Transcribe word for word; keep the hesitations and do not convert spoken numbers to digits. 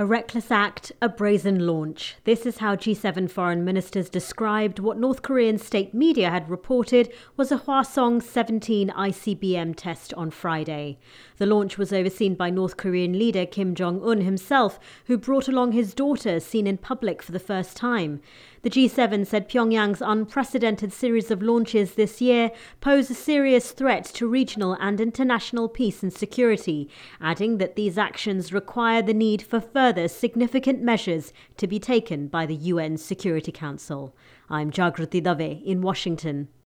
A reckless act, a brazen launch. This is how G seven foreign ministers described what North Korean state media had reported was a Hwasong seventeen I C B M test on Friday. The launch was overseen by North Korean leader Kim Jong-un himself, who brought along his daughter, seen in public for the first time. The G seven said Pyongyang's unprecedented series of launches this year pose a serious threat to regional and international peace and security, adding that these actions require the need for further significant measures to be taken by the U N Security Council. I'm Jagrati Dave in Washington.